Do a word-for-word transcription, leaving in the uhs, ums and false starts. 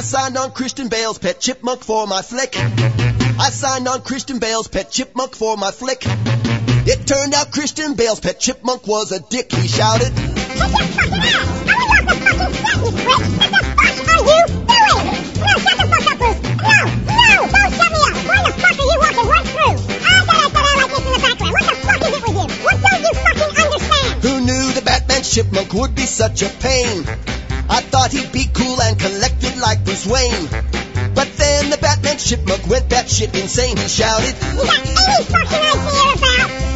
signed on Christian Bale's Pet Chipmunk for my flick. I signed on Christian Bale's Pet Chipmunk for my flick. It turned out Christian Bale's Pet Chipmunk was a dick. He shouted, "Kick your fucking ass! I would love to fucking set you, prick! What the fuck are you doing?" "No, shut the fuck up, Bruce! No, no, don't shut me up! Why the fuck are you walking right through? Ah, da da da like this in the background. What the fuck is it with you? What don't you fucking understand?" Who knew the Batman Chipmunk would be such a pain? I thought he'd be cool and collected like Bruce Wayne. But then the Batman Chipmunk went batshit insane. He shouted, "You got any fucking idea about